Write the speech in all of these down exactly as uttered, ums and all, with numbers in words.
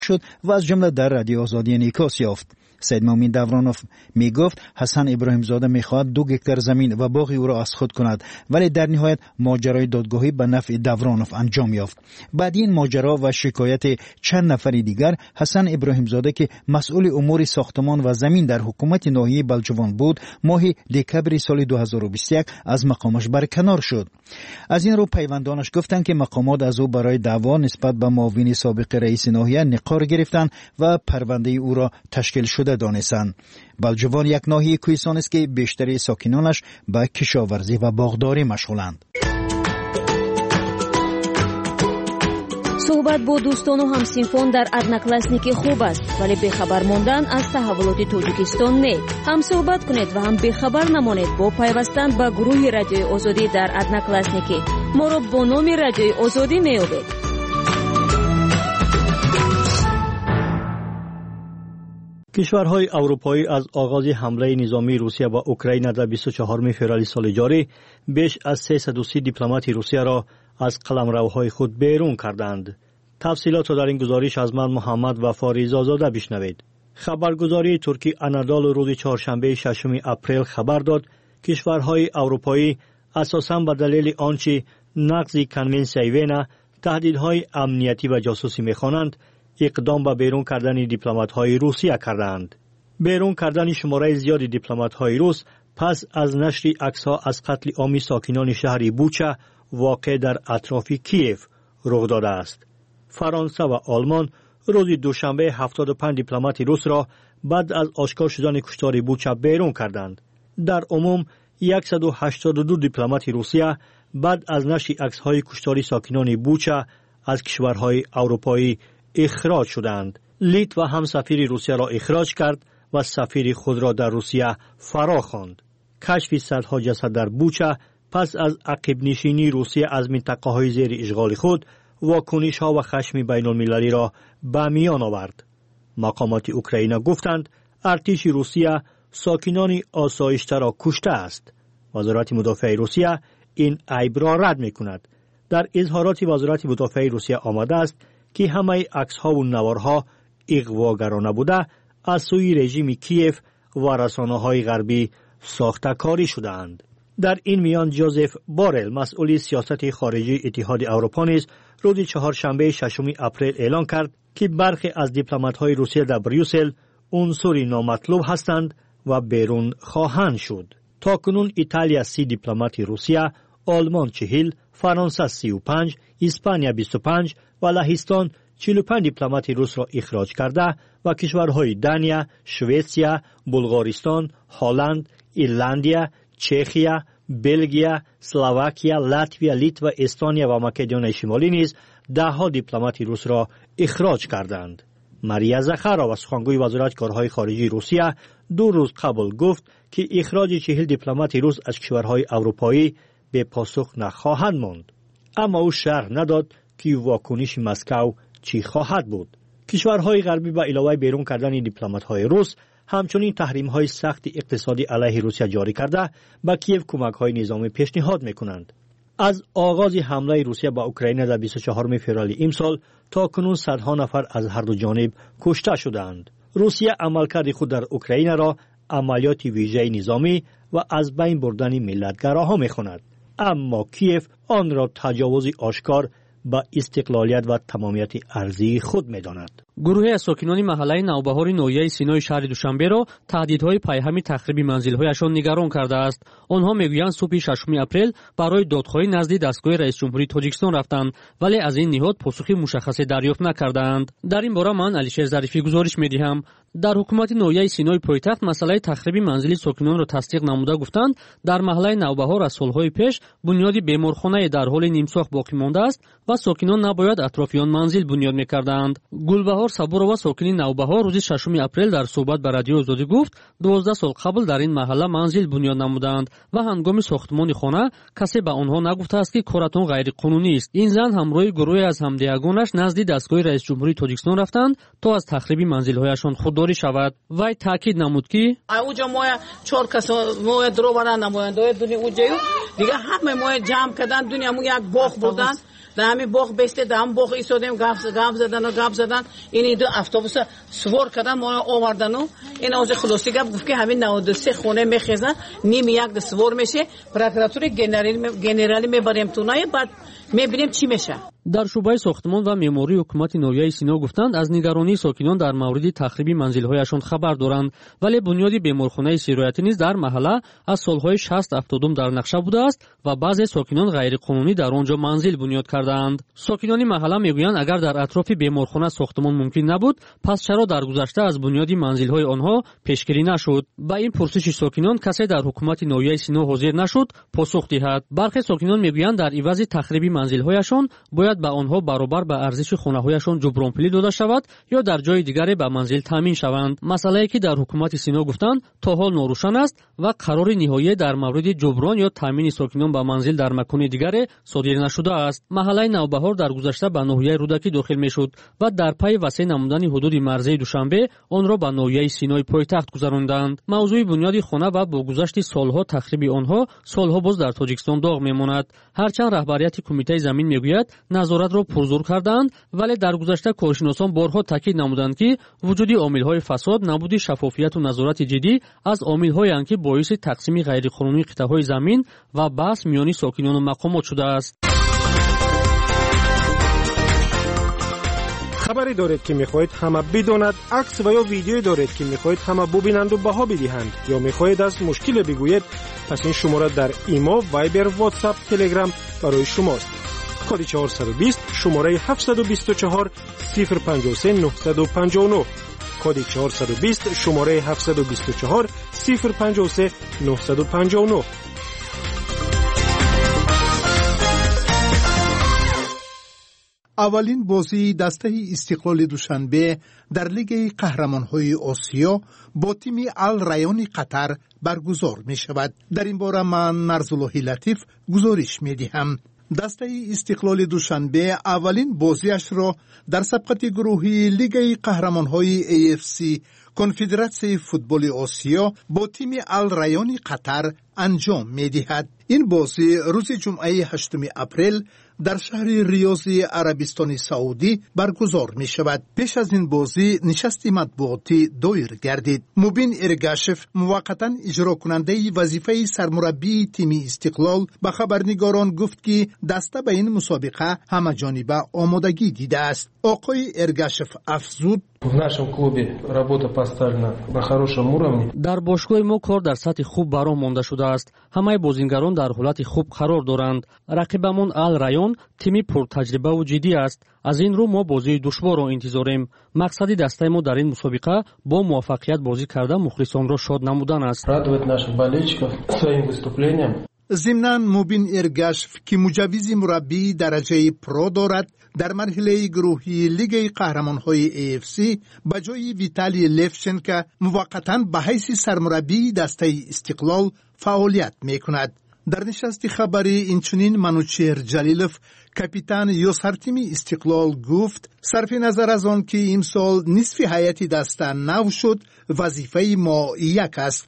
شد و از جمله در رادیو آزادی انعکاس یافت. سید مومن دورانوف می گفت حسن ابراهیم زاده می خواهد دو گکتر زمین و باغی او را از خود کند، ولی در نهایت ماجرای دادگاهی به نفع دورانوف انجام یافت. بعد این ماجرا و شکایت چند نفر دیگر، حسن ابراهیم زاده که مسئول امور ساختمان و زمین در حکومت ناحیه بلجوان بود، ماه دکبر سال دو هزار و بیست و یک از مقامش برکنار شد. از این رو پیوندانش گفتند که مقامات از او برای دعوا نسبت به معاون سابق رئیس ناحیه نقار گرفتند و پرونده او را تشکیل شده دانستند. بلجوان یک ناحیه کوهستان است که بیشتر ساکنانش به کشاورزی و باغداری مشغولند. صحبت با دوستان و همسینفان در ادناکلاسنیک خوب است، ولی بخبر ماندن از تحولات تاجیکستان نه. هم صحبت کنید و هم بخبر نمانید با پیوستن به گروه رادیوی آزادی در ادناکلاسنیک. ما را با نام رادیوی آزادی میابید. کشورهای اروپایی از آغاز حمله نظامی روسیه به اوکراین در بیست و چهارم فوریه سال جاری بیش از سیصد و سی دیپلمات روسیه را از قلمروهای خود بیرون کردند. تفصیلات را در این گزارش از من محمد وفاری زازاده بشنوید. خبرگزاری ترکی آنادولو روز چهارشنبه ششم اپریل خبر داد کشورهای اروپایی اساساً به دلیل آنچه نقض کنونسیون وین تهدیدهای امنیتی و جاسوسی می‌خوانند اقدام به بیرون کردن دیپلمات‌های روسیه کردند. بیرون کردن شماره زیادی دیپلمات‌های روس پس از نشر عکس‌ها از قتل عام ساکنان شهر بوچا واقع در اطراف کیف رخ داده است. فرانسه و آلمان روز دوشنبه هفتاد و پنج دیپلمات روس را بعد از آشکار شدن کشتار بوچا بیرون کردند. در عموم صد و هشتاد و دو دیپلمات روسیه بعد از نشر عکس‌های کشتار ساکنان بوچا از کشورهای اروپایی اخراج شدند. لیتوا هم سفیر روسیه را اخراج کرد و سفیر خود را در روسیه فرا خواند. کشف صدها جسد در بوچا پس از عقب نشینی روسیه از منطقه‌های زیر اشغال خود واکنش‌ها و خشم بین‌المللی را به میان آورد. مقامات اوکراین گفتند ارتش روسیه ساکنان آسایشته را کشته است. وزارت مدافع روسیه این عیب را رد می‌کند. در اظهارات وزارت مدافع روسیه آمده است که همه عکس‌ها و نوارها اغواگرانه بوده از سوی رژیم کیف و رسانه‌های غربی ساخته‌کاری شده‌اند. در این میان جوزف بارل مسئول سیاست خارجی اتحاد اروپا نیز روز چهارشنبه ششم اپریل اعلام کرد که برخی از دیپلمات‌های روسیه در بریوسل عنصری نامطلوب هستند و بیرون خواهند شد. تاکنون ایتالیا سی دیپلمات روسیه، آلمان چهل، فرانسه سی و پنج، اسپانیا بیست و پنج و لهستان چهل و پنج دیپلمات روس را اخراج کرده و کشورهای دانیا، سوئیسیا، بلغارستان، هلند، ایرلندیا، چخیا، بلژیم، اسلواکیا، لاتویا، لیتوا، استونیا و مکدونیای شمالی نیز ده ها دیپلمات روس را اخراج کردند. ماریا زخارova سخنگوی وزارت کارهای خارجی روسیه دو روز قبل گفت که اخراج چهل دیپلمات روس از کشورهای اروپایی به پاسخ نخواهد ماند. اما او شرح نداد که واکنش مسکو چی خواهد بود. کشورهای غربی به علاوه بیرون کردن دیپلمات‌های روس همچنین تحریم‌های سخت اقتصادی علیه روسیه جاری کرده به کیف کمک‌های نظامی پیشنهاد می‌کنند. از آغاز حمله روسیه به اوکراین در بیست و چهارم فوریه امسال تا کنون صدها نفر از هر دو جانب کشته شدند. روسیه عملکرد خود در اوکراین را عملیات ویژه نظامی و از بین بردن ملت‌گراها می‌خواند. اما کیف آن را تجاوز آشکار با استقلالیت و تمامیت ارضی خود می‌داند. گروهی از ساکنان محله نوبهار ناحیه سینای شهر دوشنبه را تهدیدهای پیهم تخریب منزل‌هایشان نگران کرده است. آنها میگویند صبح ششم اپریل برای دادخواهی نزد دستگاه رئیس جمهوری تاجیکستان رفتند ولی از این نهاد پاسخی مشخصی دریافت نکردند. در این باره من علیشیر ظریفی گزارش می‌دهم. در حکومت ناحیه سینای پایتخت مسئله تخریب منزل ساکنان را تصدیق نموده گفتند در محله نوبهار از سالهای پیش بنیاد بیمارخانه در حال نیمساخت باقی مانده است و ساکنان نباید اطراف آن منزل بنیاد می‌کردند. گلبهار صبورова ساکنی نوبهار روز ششم اپریل در صحبت با رادیو آزادی گفت دوازده سال قبل در این محله منزل بنیاد نمودند و هنگام ساختمان خانه کسی به آنها نگفته است که کارتون غیر قانونی است. این زن همراه گروهی از همدیگانش نزد دستگاه رئیس جمهوری تاجیکستان رفتند تا از تخریب منزل‌هایشان خودداری شود. وی تاکید نمود که اوجا ما چهار کس ما درو برن نماینده دنیا اوجا دیگه همه ما جمع کردن دنیا ما یک باغ بردن در همین باغ بیسته در همین باغ ایستادیم گپ گپ زدن و گپ زدن این دو اتوبوس سوار کردن ما آوردن و این از خلاصی گپ گفت که همین نود و سه خونه میخزن نیم یک سوار میشه پروکراتور گنرالی گنرالی میبریم تونای بعد میبینیم چی میشه. در شعبه ساختمان و معماری حکومت نویای سینا گفتند از نگرانی ساکنان در مورد تخریب منزل‌هایشان خبر دارند ولی بنیاد بیمارخانه سیرایتی نیز در محله از سالهای شصت هفتاد در نقشه بوده است و بعضی ساکنان غیرقانونی در آنجا منزل بنیاد کردند. ساکنان محله میگویند اگر در اطراف بیمارخانه ساختمان ممکن نبود پس چرا در گذشته از بنیاد منزل‌های آنها پیشگیری نشد؟ با این پرسش ساکنان کسی در حکومت نویای سینا حاضر نشد پاسخ دهد. برخی ساکنان میگویند در عوض تخریب منزل‌هایشان باید به آنها برابر به ارزش خانه‌هایشان جبران پولی داده شود یا در جای دیگری به منزل تامین شوند. مسئله‌ای که در حکومت سینا گفتند تا حال ناروشن است و قرار نهایی در مورد جبران یا تامین ساکنان به منزل در مکان دیگری صادر نشده است. محله نوبهار در گذشته به ناحیه رودکی داخل میشد و در پی وسیع نمودن حدود مرزی دوشنبه آن را به ناحیه سینای پایتخت گذراندند. موضوع بنیاد خانه و با گذشت سالها تخریب آنها سالها باز در تاجیکستان داغ میماند. هرچند رهبریت کمیته زمین میگوید نظارت را پرزور کردند ولی در گذشته کارشناسان بارها تاکید نمودند که وجود عامل‌های فساد، نبود شفافیت و نظارت جدی از عامل‌هایی که باعث تقسیم غیرقانونی قطعه‌های زمین و بحث میان ساکنان و مقامات شده است. خبری دارید که میخواهید همه بداند، عکس و یا ویدیویی دارید که میخواهید همه ببینند و بها بدهند یا میخواهید از مشکل بگویید، پس این شماره در ایما، وایبر، واتساپ، تلگرام برای شماست. کد چهارصد و بیست شماره هفتصد و بیست و چهار صفر پنجاه و سه نهصد و پنجاه و نه کد چهارصد و بیست شماره هفتصد و بیست و چهار صفر پنجاه و سه نهصد و پنجاه و نه. اولین بازی دسته استقلال دوشنبه در لیگ قهرمان‌های آسیا با تیم الریان قطر برگزار می شود. در این باره من نرزالله لطیف گزارش می دهم. دسته استقلال دوشنبه اولین بازیش را در سبقت گروهی لیگ قهرمان‌های ای اف سی کنفدراسیون فوتبال آسیا با تیم الریان قطر انجام می دهد. این بازی روز جمعه هشتم اپریل در شهر ریاض عربستان سعودی برگزار می شود. پیش از این بازی نشست مطبوعاتی دایر گردید. مبین ارگاشف موقتا اجرا کننده وظیفه سرمربی تیم استقلال به خبرنگاران گفت که دسته به این مسابقه همه جانبه آمادگی دیده است. آقای ارگاشف افزود: В нашем клубе работа поставлена на хорошем уровне. در باشگاه ما کار در سطح خوب برام مانده شده است. همه بازیگران در حالت خوب قرار دارند. رقیبمون الریان تیمی پرتجربه و جدی است. از این رو ما بازی دشوار را انتظاریم. مقصد دسته ما در این مسابقه با موفقیت بازی کرده مخلصان را شاد نمودن است. Радовать наших болельщиков своим выступлением. ضمناً مبین ارگاشف که مجوز مربی درجه پرو دارد در مرحله گروهی لیگ قهرمان‌های ای اف سی به جای ویتالی لفچنکو موقتاً به حیث سرمربی دسته استقلال فعالیت می‌کند. در نشست خبری اینچنین منوچهر جلیلوف کاپیتان یوسر تیم استقلال گفت صرف نظر از آن که امسال نصف هیئت دسته نو شد وظیفه ما یک است.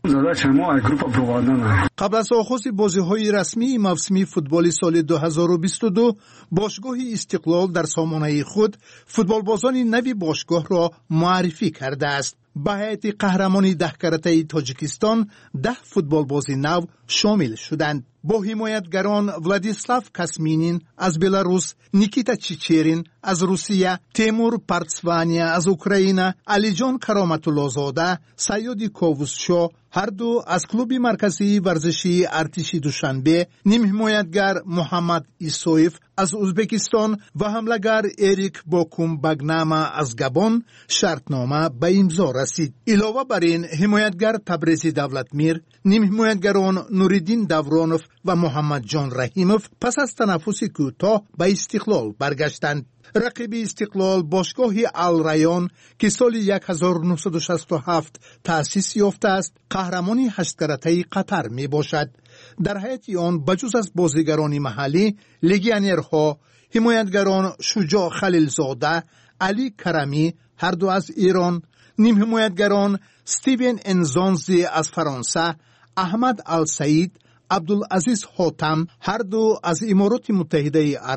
قبل از آغاز بازی‌های رسمی موسم فوتبال سال دو هزار و بیست و دو باشگاه استقلال در سامانه خود فوتبالبازان نوی باشگاه را معرفی کرده است. به هیئت قهرمانی ده کرته تاجیکستان ده فوتبالباز نو شامل شدند. با حمایتگران ولادیسلاو کاسمینین از بلاروس، نیکیتا چیچرین از روسیه، تیمور پارتسوانیا از اوکراین، علی جان کرامت‌الله زاده، سیادی کاووسشو هر دو از کلوب مرکزی ورزشی ارتش دوشنبه، نیم حمایتگر محمد ایسویف از ازبکستان و حمله‌گر اریک باکوم بگناما از گابون شرطنامه به امضا رسید. علاوه بر این حمایتگر تبریزی دولتمیر، نیم حمایتگران نوریدین دورانوف و محمد جان رحیموف پس از تنفس کوتاه به استقلال برگشتند. رقیب استقلال باشگاه الریان که سال هزار و نهصد و شصت و هفت تأسیس یافته است قهرمانی هشت کرته قطر می باشد. در هیئت آن بجز از بازیگران محلی لگیونرها حمایتگران شجاع خلیلزاده، علی کرمی هر دو از ایران، نیم حمایتگران استیون انزانزی از فرانسه، احمد السعید، عبدالعزیز حاتم هر دو از امارات متحده عرب،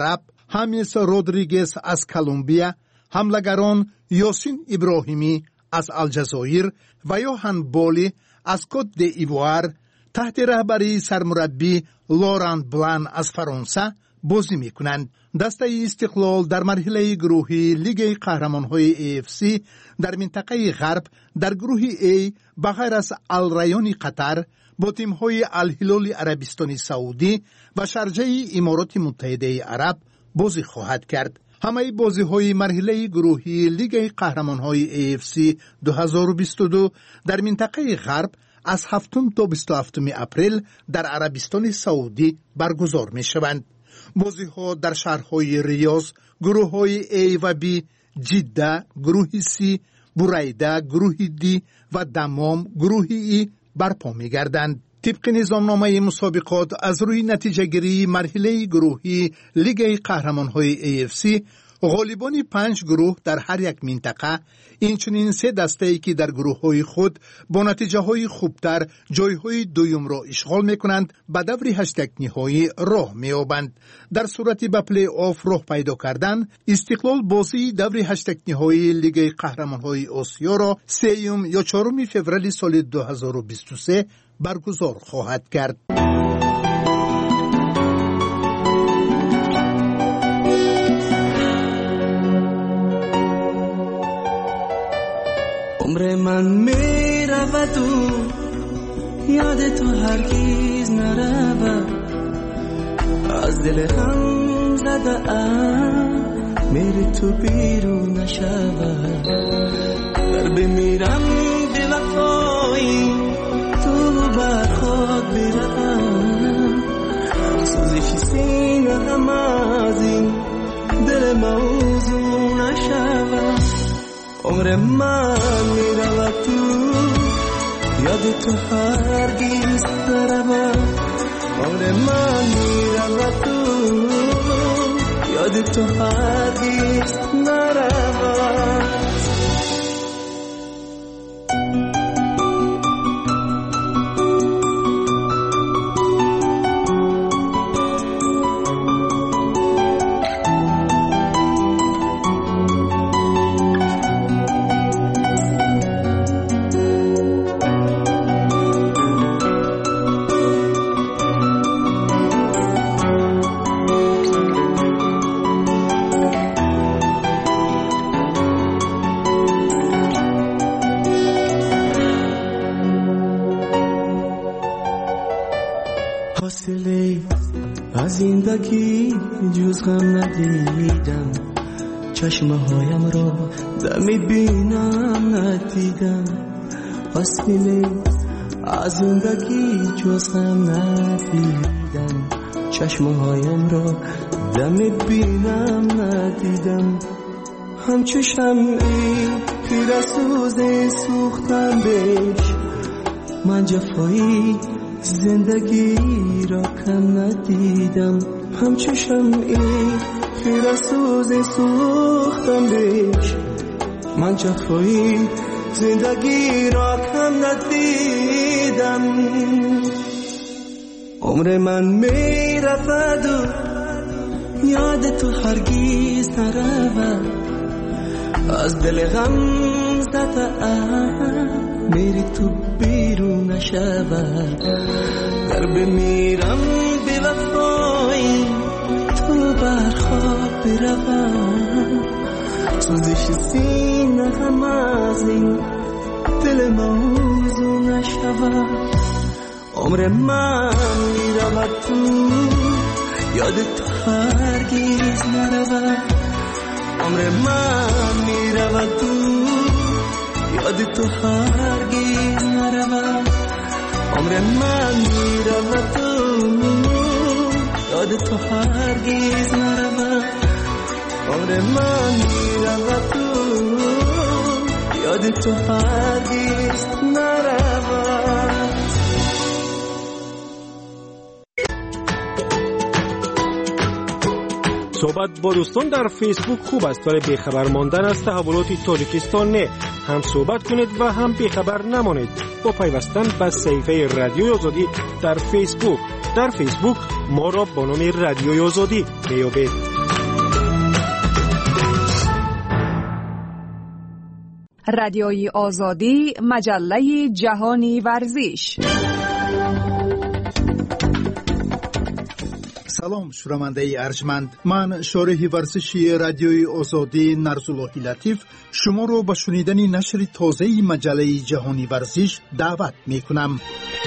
همیس رودریگز از کلمبیا، حملگران یاسین ابراهیمی از الجزایر و یوهان بولی از کت دی‌ایوار تحت رهبری سرمربی لوران بلان از فرانسه بازی می‌کنند. دسته استقلال در مرحله گروهی لیگ قهرمان‌های ای اف سی در منطقه غرب در گروه A بغیر از الریان قطر با تیم‌های الهلال عربستان سعودی و شارجه امارات متحده عرب بازی خواهد کرد. همه بازی‌های مرحله گروهی لیگ قهرمان‌های ای اف سی دو هزار و بیست و دو در منطقه غرب از هفتم تا بیست و هفتم اپریل در عربستان سعودی برگزار می‌شوند. بازی‌ها در شهرهای ریاض، گروه‌های A و B، جده، گروه C، بریده، گروه D و دمام، گروه E برپا می‌گردند. طبق نظامنامه مسابقات از روی نتیجه گیری مرحله گروهی لیگ قهرمان‌های ای اف سی، غالبان پنج گروه در هر یک منطقه، اینچنین سه دسته‌ای که در گروه‌های خود با نتیجه‌های خوبتر جای‌های دوم را اشغال می‌کنند، به دور هشت نهایی راه می‌یابند. در صورت به پلی آف راه پیدا کردن، استقلال بازی دور هشت نهایی لیگ قهرمان‌های آسیا را سوم یا چهارم فوریه سال دو هزار و بیست و سه برگزار خواهد کرد. عمر من می رود و یاد تو هرگیز نرود، از دل هم زده ام میری تو بیرون نشود. در بمیرم به وفایی تو بر خود بروم، سوزش سینه هم از این دل موضوع نشود. عمر من میرود تو یاد تو هرگیز نرود، عمر من میرود تو یاد تو هرگیز نرود. زندگی جز غم ندیدم، چشمه هایم را دمی بینم ندیدم. فاصله از زندگی جز غم ندیدم، چشمه هایم را دمی بینم ندیدم. همچو شمعی پیر سوز سوختم بهش، من جفایی زندگی را کم ندیدم. همچو شمعی پیر سوز سوختم بهش، من جفایی زندگی را کم ندیدم. عمر من می رود و یاد تو هرگیز نرود، از دل غم زده ام میری تو بیرون نشود. در بمیرم به وفایی تو بر خواب بروم، سوزش سینه هم از این دل موضوع نشود. عمر من میرود تو یاد تو هرگیز نرود، عمر من میرود تو یاد تو هرگیز نرود. عمر من میرود تو یاد تو هرگیز نرود، عمر من میرود تو یاد تو هرگیز نرود. صحبت با دوستان در فیسبوک خوب است، ولی بیخبر ماندن از تحولات تاجیکستان نه. هم صحبت کنید و هم بیخبر نمانید با پیوستن به صفحه رادیوی آزادی در فیسبوک. در فیسبوک ما را با نام رادیوی آزادی میابید. رادیوی آزادی، مجله جهانی ورزش. سلام شنونده ارجمند، من شارح ورزشی رادیوی آزادی نرزاللهی لطیف شما رو به شنیدن نشر تازه مجله جهانی ورزش دعوت می کنم.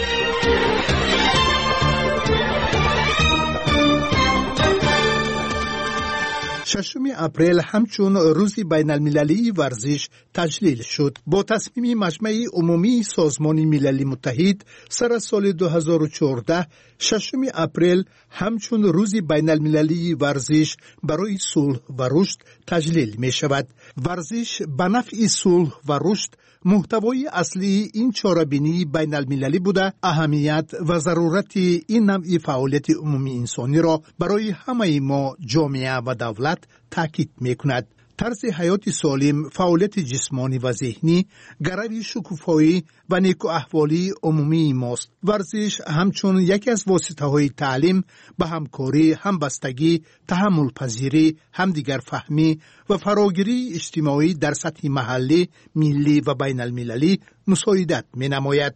ششم اپریل همچون روز بین المللی ورزش تجلیل شد. با تصمیم مجمع عمومی سازمان ملل متحد سر سال دو هزار و چهارده ششم اپریل همچون روز بین المللی ورزش برای صلح و رشد تجلیل می شود. ورزش به نفع صلح و رشد محتوای اصلی این چاره‌بینی بین المللی بوده، اهمیت و ضرورت این نوع فعالیت عمومی انسانی را برای همه ما جامعه و دولت تاکید می‌کند. طرز حیات سالم، فعالیت جسمانی و ذهنی، گروی شکوفایی و نیکو احوالی عمومی ماست. ورزش همچون یکی از واسطه‌های تعلیم به همکاری، همبستگی، تحمل پذیری، همدیگر فهمی و فراگیری اجتماعی در سطح محلی، ملی و بین المللی مساعدت می‌نماید.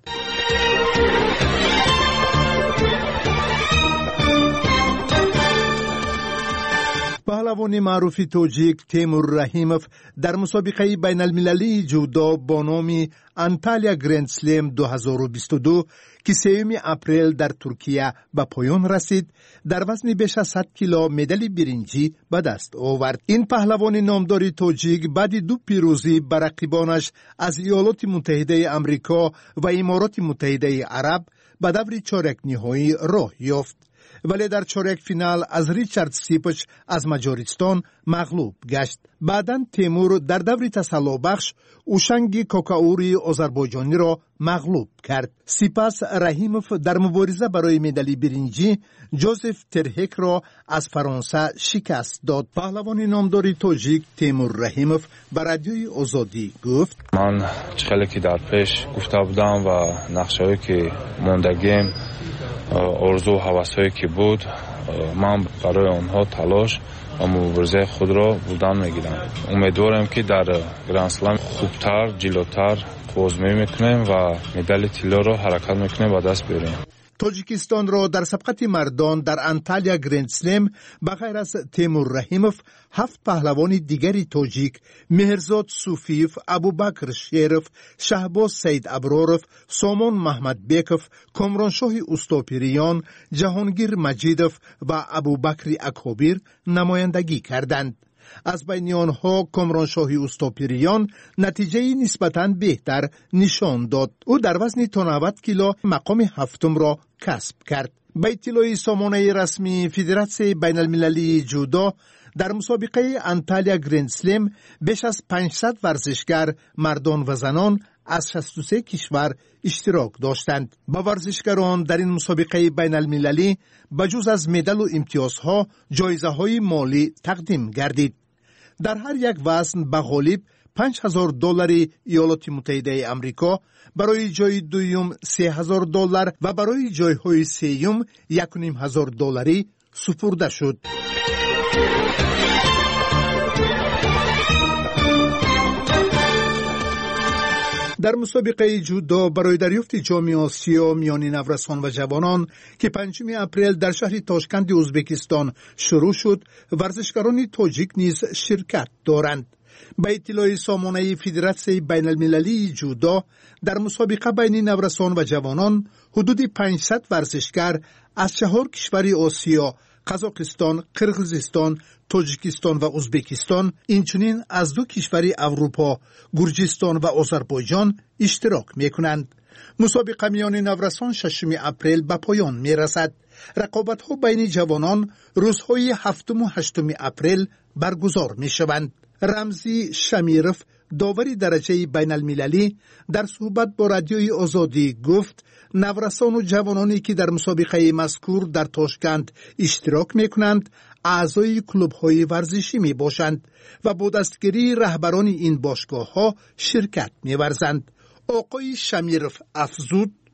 پهلوان معروف توجیک تیمور رحیموف در مسابقه بین المللی جودو با نام انتالیا گرند سلم دو هزار و بیست و دو که سوم اپریل در ترکیه به پایان رسید، در وزن بیش از صد کیلو مدال برنجی به دست آورد. این پهلوان نامدار توجیک بعد دو پیروزی بر رقیبانش از ایالات متحده آمریکا و امارات متحده عرب به دور چهارک نهایی راه یافت، ولی در چهارک فینال از ریچارد سیپچ از مجارستان مغلوب گشت. بعداً تیمور در دور تسلا بخش اوشنگ کوکاوری آذربایجانی را مغلوب کرد. سپس رحیموف در مبارزه برای مدال برنجی جوزف ترهک را از فرانسه شکست داد. پهلوان نامدار توجیک تیمور رحیموف به رادیوی آزادی گفت: من چخلی که در پیش گفته بودم و نقشه‌ای که موندگیم، آرزو و هوس‌هایی که بود، من برای آنها تلاش و مبارزه خود را بودن میگیرم. امیدوارم که در گرند اسلم خوبتر، جلوتر بازمی میکنیم و مدال طلا را حرکت میکنیم و دست بیاریم. تاجیکستان را در سبقت مردان در انتالیا گرند سلم به غیر از تیمور رحیموف هفت پهلوان دیگری تاجیک، مهرزاد صوفیف، ابوبکر شیرف، شهباز سید ابراروف، سامان محمد بیکوف، کامرانشاه اوستاپیریان، جهانگیر مجیدوف و ابوبکر اکابیر نمایندگی کردند. از بین آنها کامرانشاهی اوستاپیریان نتیجه نسبتاً بهتر نشان داد. او در وزن تا نود کیلو مقام هفتم را کسب کرد. به اطلاع سامانه رسمی فدراسیون بین المللی جودو، در مسابقه انتالیا گرند سلم بیش از پانصد ورزشگر مردان و زنان از شصت و سه کشور اشتراک داشتند. با ورزشگران در این مسابقه بین المللی بجز از مدال و امتیازها جایزه‌های مالی تقدیم گردید. در هر یک وزن به غالب پنج هزار دلار ایالات متحده آمریکا، برای جای دوم سه هزار دلار و برای جایهای سوم یک و نیم هزار دلاری سپرده شد. در مسابقه جودو برای دریافت جام آسیا میان نورسان و جوانان که پنجم اپریل در شهر تاشکند ازبکستان شروع شد، ورزشکاران تاجیک نیز شرکت دارند. به اطلاع سامانه فدراسیون بین المللی جودو، در مسابقه بین نورسان و جوانان حدود پانصد ورزشگر از چهار کشور آسیا، قزاقستان، قرقیزستان، تاجیکستان و ازبکستان، اینچنین از دو کشور اروپا، گرجستان و آذربایجان اشتراک می‌کنند. مسابقه میان نورسان ششم اپریل به پایان می‌رسد. رقابت‌ها بین جوانان روزهای هفتم و هشتم اپریل برگزار می‌شوند. رمزی شمیرف، داوری درجه بین المللی، در صحبت با رادیوی آزادی گفت نورسان و جوانانی که در مسابقه مذکور در تاشکند اشتراک میکنند اعضای کلوب‌های ورزشی می باشند و با دستگیری رهبران این باشگاه‌ها شرکت می‌ورزند. آقای شمیرف افزود: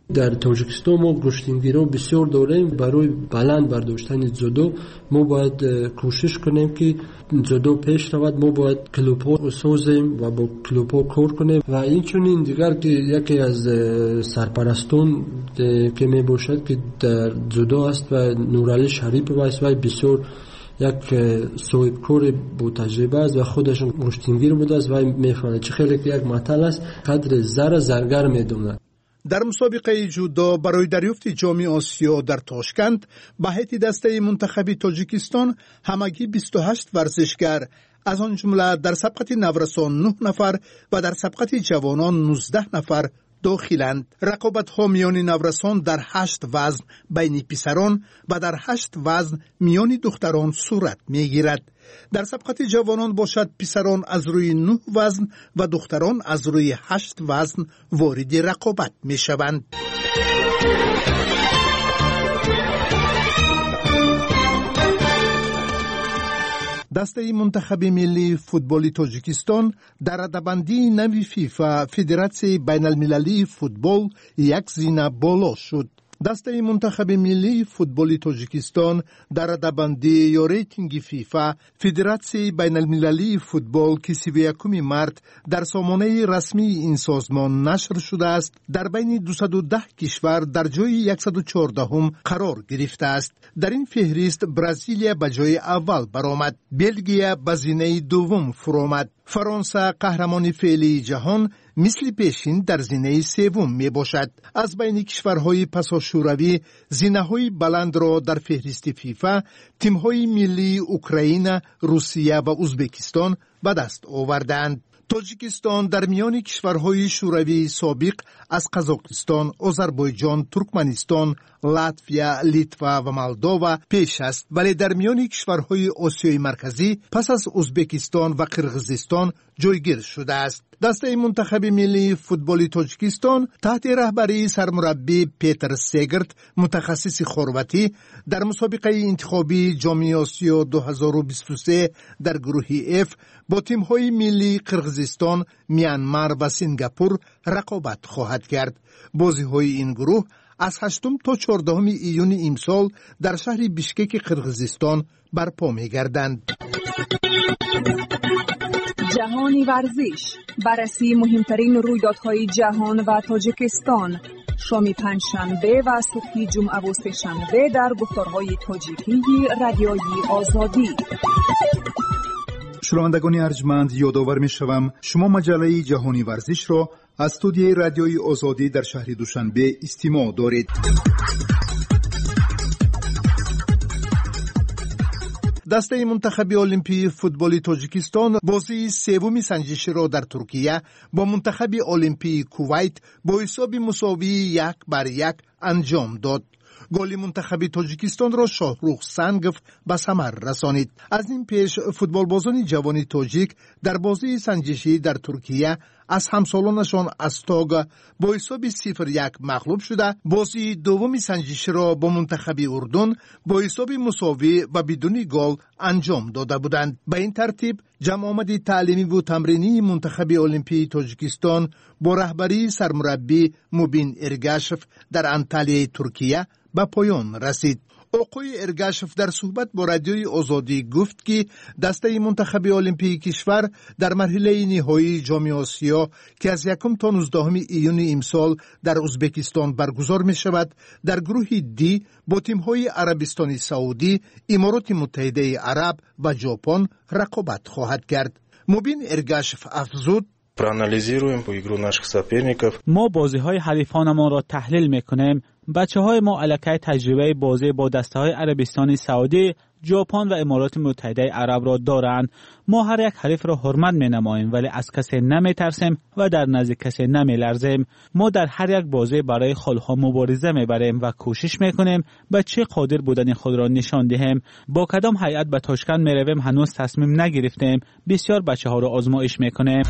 در تاجیکستان ما گشتینگیرا بسیار داریم. برای بلند برداشتن جودو ما باید کوشش کنیم که جودو پیش رود. ما باید کلوپا سازیم و با کلوپا کار کنیم و این چنین دیگر که یکی از سرپرستان که می باشد که در جودو است و نورعلی شریف است و بسیار یک صاحب کار با تجربه است و خودش گشتینگیر بوده است و میفهمد چه خیلی که یک مطل است قدر زر زرگر میدوند. در مسابقه جودو برای دریافت جام آسیا در تاشکند به هیئت دسته منتخب تاجیکستان همگی بیست و هشت ورزشگر از آن جمله در سبقت نورسان نه نفر و در سبقت جوانان نوزده نفر داخلند. رقابت ها میان نورسان در هشت وزن بین پسران و در هشت وزن میان دختران صورت می گیرد. در سبقت جوانان باشد پسران از روی نه وزن و دختران از روی هشت وزن وارد رقابت می شوند. دسته منتخب ملی فوتبال تاجیکستان در رده‌بندی نوی فیفا فدراسیون بین المللی فوتبال یک زینه بالا شد. دسته منتخب ملی فوتبال تاجیکستان در رده‌بندی یا ریتینگ فیفا فدراسیون بین المللی فوتبال که سی و یکم مارس در سامانه رسمی این سازمان نشر شده است در بین دویست و ده کشور در جای صد و چهارده قرار گرفته است. در این فهرست برزیلیا به جای اول برآمد، بلژیک به زینه دوم فرآمد. فرانسه قهرمان فعلی جهان مثل پیشین در زینه سوم می باشد. از بین کشورهای پساشوروی زینه‌های بلند را در فهرست فیفا تیم‌های ملی اوکراین، روسیه و ازبکستان به دست آوردند. تاجیکستان در میان کشورهای شوروی سابق از قزاقستان، آذربایجان، ترکمنستان، لاتویا، لیتوا و مولداوا پیش است، ولی در میان کشورهای آسیای مرکزی پس از ازبکستان و قرغیزستان جایگیر شده است. دسته منتخب ملی فوتبال تاجیکستان تحت رهبری سرمربی پیتر سگرت متخصص خرواتی در مسابقه انتخابی جام آسیا دو هزار و بیست و سه در گروه اف با تیم‌های ملی قرغیزستان، میانمار و سنگاپور رقابت خواهد کرد. بازی‌های این گروه از هشتم تا چهاردهم ایون امسال در شهر بیشکک قرغیزستان برپا می‌گردند. جهانی ورزش، بررسی مهمترین رویدادهای جهان و تاجیکستان، شام پنجشنبه و صبح جمعه و سه‌شنبه در گفتارهای تاجیکی رادیوی آزادی. شنوندگان ارجمند، یادآور می‌شوم شما مجله جهانی ورزش را از استودیوی رادیوی آزادی در شهر دوشنبه استماع دارید. دسته منتخب المپی فوتبال تاجیکستان بازی سوم سنجشی را در ترکیه با منتخب المپی کویت با حساب مساوی یک بر یک انجام داد. گل منتخب تاجیکستان را شاهروخ سنگف به ثمر رسانید. از این پیش فوتبالبازان جوان تاجیک در بازی سنجشی در ترکیه از همسالانشان استاگ با حساب صفر یک مغلوب شده، بازی دوم سنجشی را با منتخب اردن با حساب مساوی و بدون گل انجام داده بودند. به این ترتیب جمع آمد تعلیمی و تمرینی منتخب المپی تاجیکستان با رهبری سرمربی مبین ارگاشف در انطالیه ترکیه به پایان رسید. آقای ارگاشف در صحبت با رادیوی آزادی گفت که دسته منتخب المپی کشور در مرحله نهایی جام آسیا که از یکم تا نوزدهم ایون امسال در ازبکستان برگزار می شود در گروه دی با تیم‌های عربستان سعودی، امارات متحده عرب و ژاپن رقابت خواهد کرد. مبین ارگاشف افزود: ما بازی‌های حریفانمان را تحلیل می‌کنیم. بچه‌های ما علاقه تجربه بازی با دسته‌های عربستان سعودی، ژاپن و امارات متحده عرب را دارند. ما هر یک حریف را حرمت می‌نماییم ولی از کسی نمی‌ترسیم و در نزد کسی نمی‌لرزیم. ما در هر یک بازی برای خلق مبارزه می‌بریم و کوشش می‌کنیم به چه قادر بودن خود را نشان دهیم. با کدام هیئت به تاشکند می‌رویم هنوز تصمیم نگرفتیم. بسیار بچه‌ها را آزمایش می‌کنیم.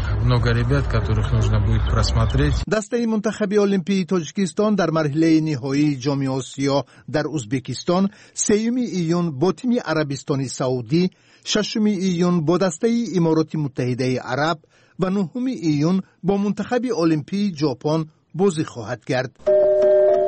دسته منتخب المپی تاجیکستان در مرحله نهایی جام آسیا در ازبکستان سوم ایون با تیم عربستان سعودی، ششم ایون با دسته امارات متحده عرب و نهم ایون با منتخب المپی ژاپن بازی خواهد کرد.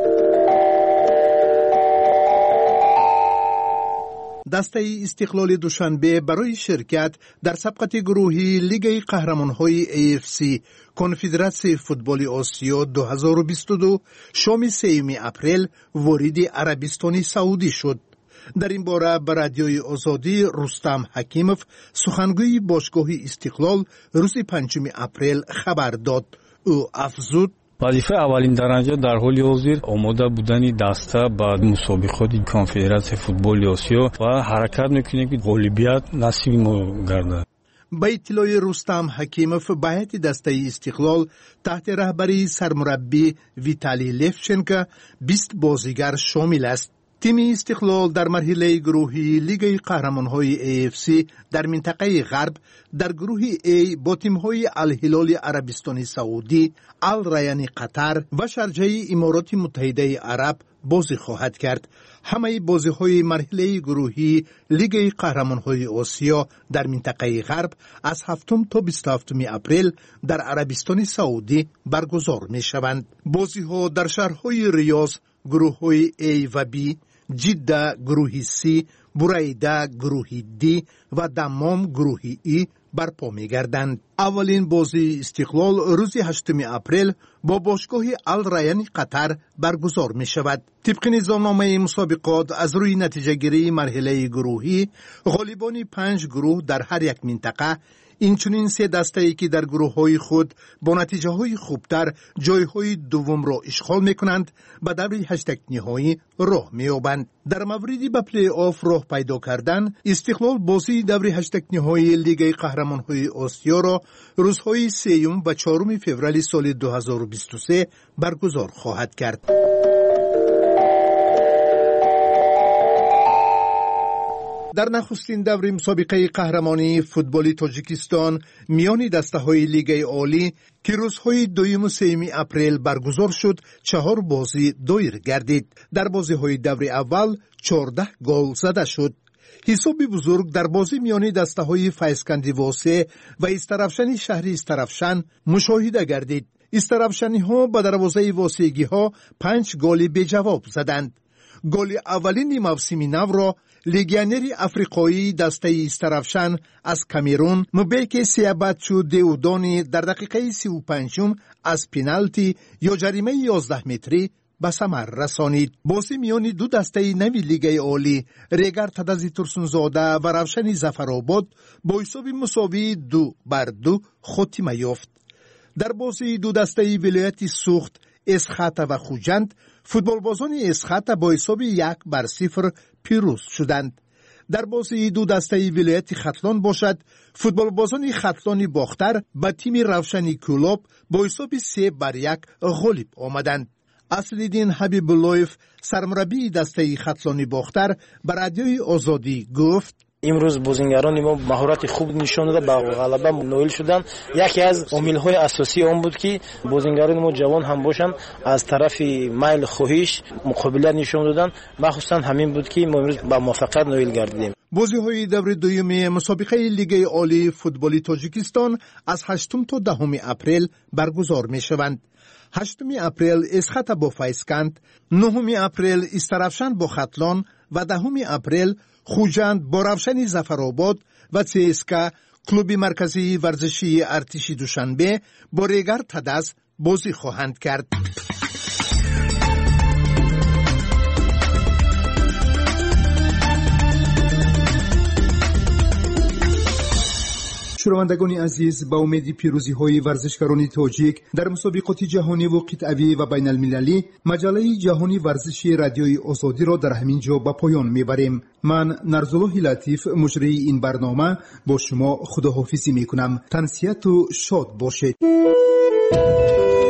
دسته استقلال دوشنبه برای شرکت در سبقت گروهی لیگ قهرمان‌های ای اف سی کنفدراسیون فوتبال آسیا دو هزار و بیست و دو شام سوم اپریل وارد عربستان سعودی شد. در این باره به رادیوی آزادی رستم حکیمов سخنگوی باشگاه استقلال روز پنجم اپریل خبر داد. او افزود: وظیفه اولین درجه در حال حاضر آماده بودن دسته با مسابقات کنفدراسیون فوتبال آسیا و حرکت میکنه که غالبیت نصیب ما گردد. با اطلاع رستم حکیمов به هیئت دسته استقلال تحت رهبری سرمربی ویتالی لفچنکو بیست بازیگر شامل است. تیم استقلال در مرحله گروهی لیگ قهرمان‌های ای اف سی در منطقه غرب در گروه A با تیم‌های الهلال عربستان سعودی، الریان قطر و شارجه امارات متحده عرب بازی خواهد کرد. همه بازی‌های مرحله گروهی لیگ قهرمان‌های آسیا در منطقه غرب از هفتم تا بیست و هفتم اپریل در عربستان سعودی برگزار می‌شوند. بازی‌ها در شهرهای ریاض گروه‌های A و B، جده گروهی C، بریده گروهی D و دمام گروهی E برپا می‌گردند. اولین بازی استقلال روز هشتم اپریل با باشگاه الریان قطر برگزار می‌شود. طبق نظامنامه مسابقات از روی نتیجه گیری مرحله گروهی غالبان پنج گروه در هر یک منطقه، اینچنین سه دسته‌ای که در گروه‌های خود با نتیجه‌های خوبتر جای‌های دوم را اشغال می‌کنند به دور هشت نهایی راه می‌یابند. در موردی به پلی آف راه پیدا کردن، استقلال بازی دور هشت نهایی لیگ قهرمان‌های آسیا را روزهای سوم و چهارم فوریه سال دو هزار و بیست و سه برگزار خواهد کرد. در نخستین دور مسابقه قهرمانی فوتبال تاجیکستان میان دسته‌های لیگ عالی که روزهای دوم و سوم اپریل برگزار شد، چهار بازی دایر گردید. در بازی‌های دور اول چهارده گل زده شد. حساب بزرگ در بازی میان دسته‌های فیضکندی واسه و استرافشانی شهری استرافشان مشاهده گردید. استرافشانی‌ها به دروازه واسگی‌ها پنج گل به جواب زدند. گل اولین موسم نو را لیگیونر افریقایی دسته استرافشان از کامرون مبیک سیاباتچو دیودانی در دقیقه سی و پنجم از پنالتی یا جریمه یازده متری به ثمر رسانید. بازی میان دو دسته نوی لیگ عالی ریگر تدازی ترسونزاده و روشن ظفرآباد با حساب مساوی دو بر دو خاتمه یافت. در بازی دو دسته ولایت سوخت، اسخاته و خوجند، فوتبالبازان اسخاته با حساب یک بر صفر پیروز شدند. در بازی دو دسته ولایت ختلان باشد، فوتبالبازان ختلانی باختر به تیم روشنی کلوب با حساب سه بر یک غالب آمدند. اصل‌الدین حبیب اللهیف سرمربی دسته ختلانی باختر به رادیوی آزادی گفت: امروز بازیگران ما مهارت خوب نشان داده، به غلبه نائل شدند. یکی از عامل‌های اساسی آن بود که بازیگران ما جوان هم باشند، از طرف میل خواهش مقابله نشان دادن. مخصوصا همین بود که ما امروز به موفقیت نائل گردیدیم. بازی‌های دور دوم مسابقه لیگ عالی فوتبال تاجیکستان از هشتم تا دهم اپریل برگزار می‌شوند. هشتم اپریل اسخاته با فیضکند، نهم اپریل استرافشان با ختلان و دهم اپریل خوجند با روشن ظفرآباد و سیسکا کلوب مرکزی ورزشی ارتش دوشنبه با ریگر تداز بازی خواهند کرد. شنوندگان عزیز، با امید پیروزی های ورزشکاران تاجیک در مسابقات جهانی و قطعی و بین المللی، مجله جهانی ورزشی رادیوی آزادی را در همین جا به پایان میبریم. من نرزالله لطیف مجری این برنامه با شما خداحافظی میکنم. تنسیت و شاد باشید.